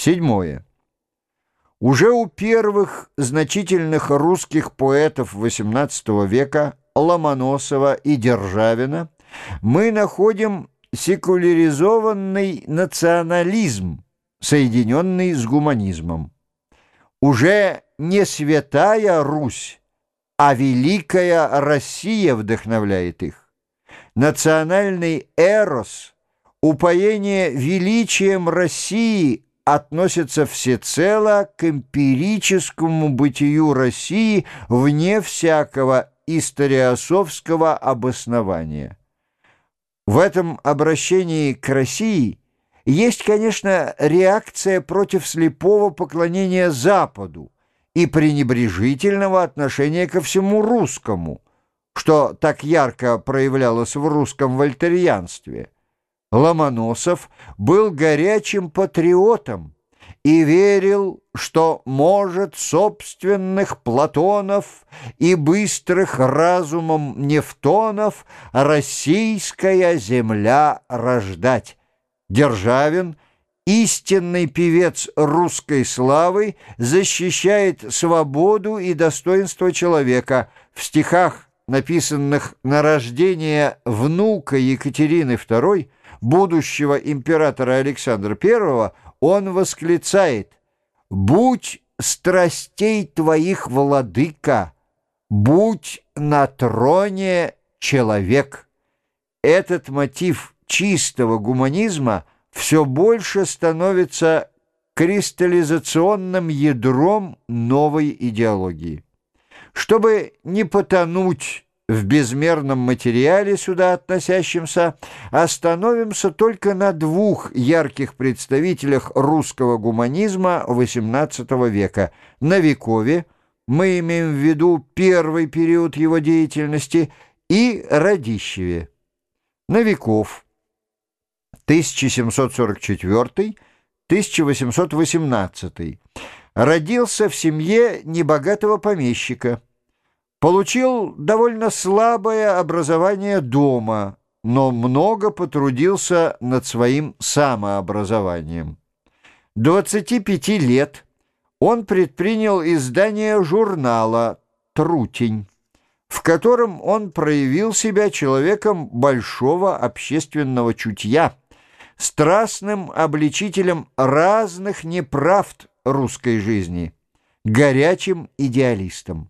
Седьмое. Уже у первых значительных русских поэтов XVIII века Ломоносова и Державина мы находим секуляризованный национализм, соединенный с гуманизмом. Уже не святая Русь, а великая Россия вдохновляет их. Национальный эрос, упоение величием России относится всецело к эмпирическому бытию России вне всякого историософского обоснования. В этом обращении к России есть, конечно, реакция против слепого поклонения Западу и пренебрежительного отношения ко всему русскому, что так ярко проявлялось в русском вольтерьянстве. Ломоносов был горячим патриотом и верил, что может собственных Платонов и быстрых разумом Нефтонов российская земля рождать. Державин, истинный певец русской славы, защищает свободу и достоинство человека. В стихах, написанных на рождение внука Екатерины II, будущего императора Александра I, он восклицает: «Будь страстей твоих владыка, будь на троне человек». Этот мотив чистого гуманизма все больше становится кристаллизационным ядром новой идеологии. Чтобы не потонуть в безмерном материале, сюда относящемся, остановимся только на двух ярких представителях русского гуманизма XVIII века. Новикове, мы имеем в виду первый период его деятельности, и Радищеве. Новиков, 1744-1818, родился в семье небогатого помещика. Получил довольно слабое образование дома, но много потрудился над своим самообразованием. 25 лет он предпринял издание журнала «Трутень», в котором он проявил себя человеком большого общественного чутья, страстным обличителем разных неправд русской жизни, горячим идеалистом.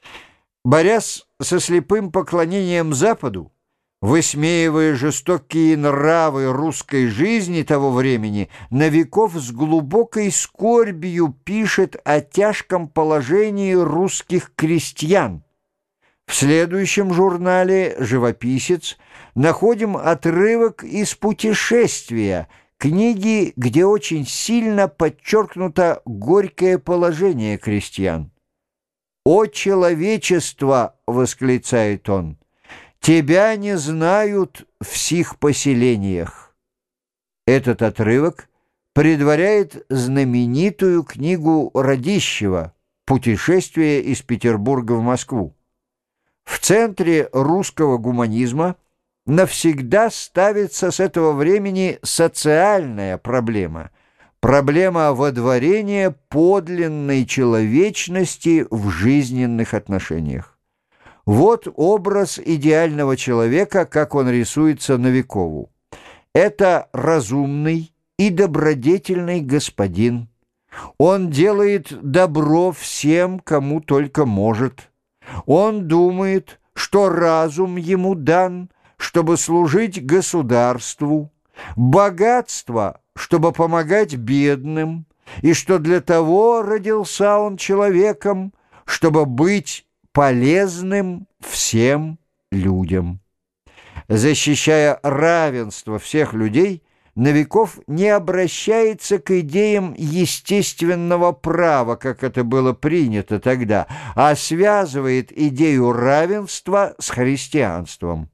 Борясь со слепым поклонением Западу, высмеивая жестокие нравы русской жизни того времени, Новиков с глубокой скорбью пишет о тяжком положении русских крестьян. В следующем журнале «Живописец» находим отрывок из «Путешествия», книги, где очень сильно подчеркнуто горькое положение крестьян. «О человечество!» — восклицает он. «Тебя не знают в сих поселениях». Этот отрывок предваряет знаменитую книгу Радищева «Путешествие из Петербурга в Москву». В центре русского гуманизма навсегда ставится с этого времени социальная проблема – проблема водворения подлинной человечности в жизненных отношениях. Вот образ идеального человека, как он рисуется Новикову. Это разумный и добродетельный господин. Он делает добро всем, кому только может. Он думает, что разум ему дан, чтобы служить государству, богатство – чтобы помогать бедным, и что для того родился он человеком, чтобы быть полезным всем людям. Защищая равенство всех людей, Новиков не обращается к идеям естественного права, как это было принято тогда, а связывает идею равенства с христианством.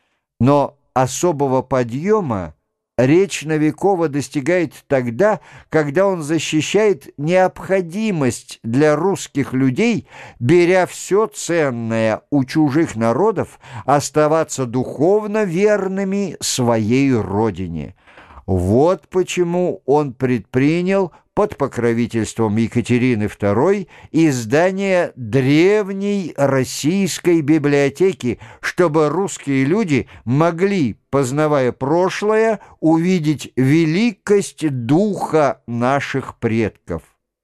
Но особого подъема речь Новикова достигает тогда, когда он защищает необходимость для русских людей, беря все ценное у чужих народов, оставаться духовно верными своей родине. Вот почему он предпринял под покровительством Екатерины II издание древней российской библиотеки, чтобы русские люди могли, познавая прошлое, увидеть великость духа наших предков.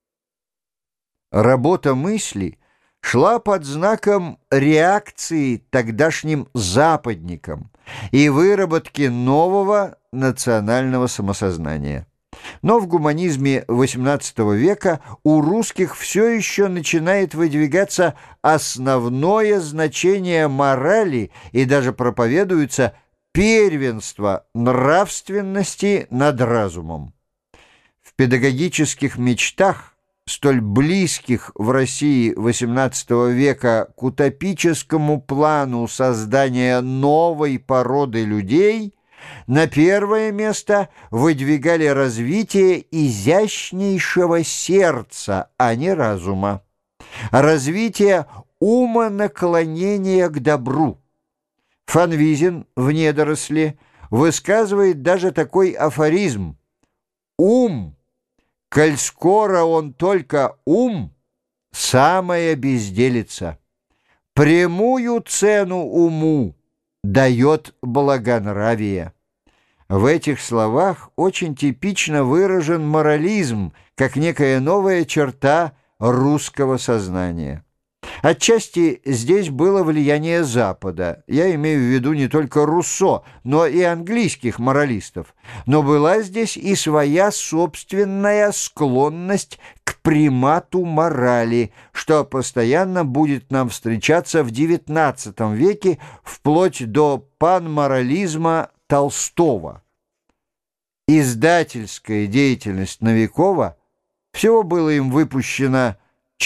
Работа мысли шла под знаком реакции тогдашним западникам и выработки нового национального самосознания. Но в гуманизме XVIII века у русских все еще начинает выдвигаться основное значение морали и даже проповедуется первенство нравственности над разумом. В педагогических мечтах, столь близких в России XVIII века к утопическому плану создания новой породы людей, на первое место выдвигали развитие изящнейшего сердца, а не разума, развитие умонаклонения к добру. Фанвизин в «Недоросле» высказывает даже такой афоризм: «Ум, коль скоро он только ум, самая безделица. Прямую цену уму дает благонравие». В этих словах очень типично выражен морализм, как некая новая черта русского сознания. Отчасти здесь было влияние Запада, я имею в виду не только Руссо, но и английских моралистов, но была здесь и своя собственная склонность к примату морали, что постоянно будет нам встречаться в XIX веке вплоть до панморализма Толстого. Издательская деятельность Новикова, всего было им выпущено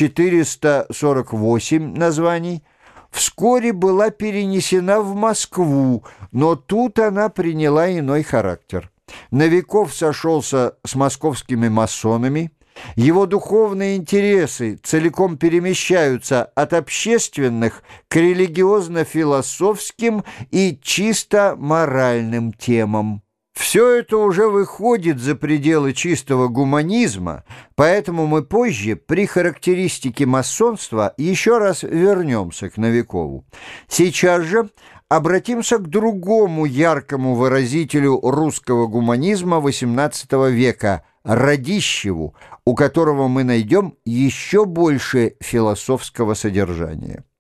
448 названий, вскоре была перенесена в Москву, но тут она приняла иной характер. Новиков сошелся с московскими масонами, его духовные интересы целиком перемещаются от общественных к религиозно-философским и чисто моральным темам. Все это уже выходит за пределы чистого гуманизма, поэтому мы позже при характеристике масонства еще раз вернемся к Новикову. Сейчас же обратимся к другому яркому выразителю русского гуманизма XVIII века – Радищеву, у которого мы найдем еще больше философского содержания.